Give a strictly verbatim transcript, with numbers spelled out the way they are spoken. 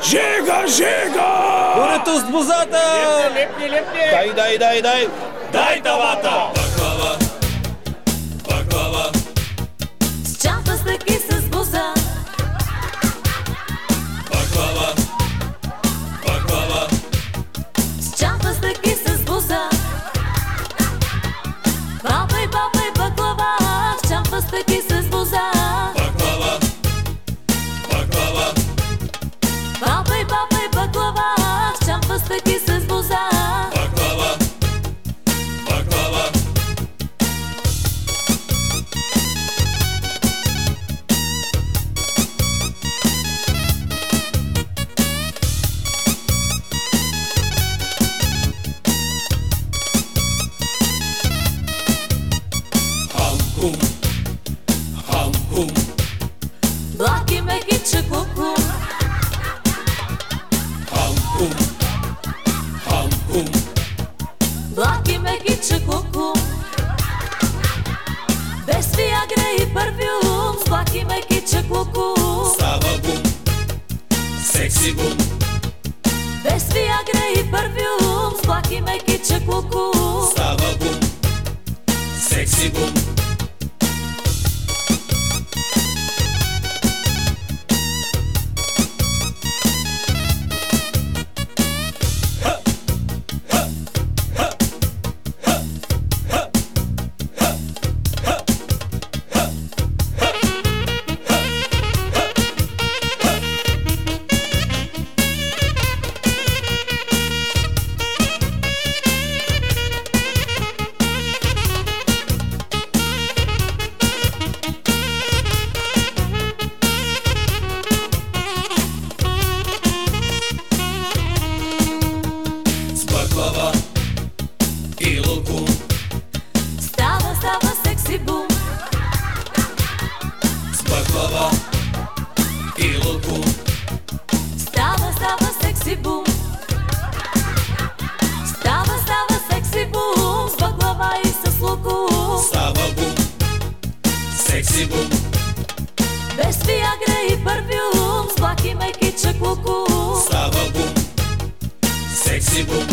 Жега, жега! Горето с бозата! Лепни, лепни! Дай, дай, дай, дай! Дай тавата! Баклава, баклава, с чанта стъки с боза. баклава, баклава, С чанта стъки с боза. Бабай, бабай, баклава, с чанта стъки с боза. баклава, баклава, Бабай, бабай, баклава, с чанта стъки с боза. баклава, баклава. Хам-хум, хам-хум, Блаки меки чакуку. хам-хум, хам-хум, Блаки меки чакуку. Без виагра и парфюм, с блаки меки чакуку. става бум, секси бум, Без виагра и парфюм, с блаки меки чакуку. става бум, секси бум. С баклава и лукум, Става, става секси бум. с баклава и лукум, Става, става секси бум. Става, става секси бум. С баклава и с лукум. става бум, секси бум, Без виагра и парфюм, с блаки меки чакуку. става бум, секси бум.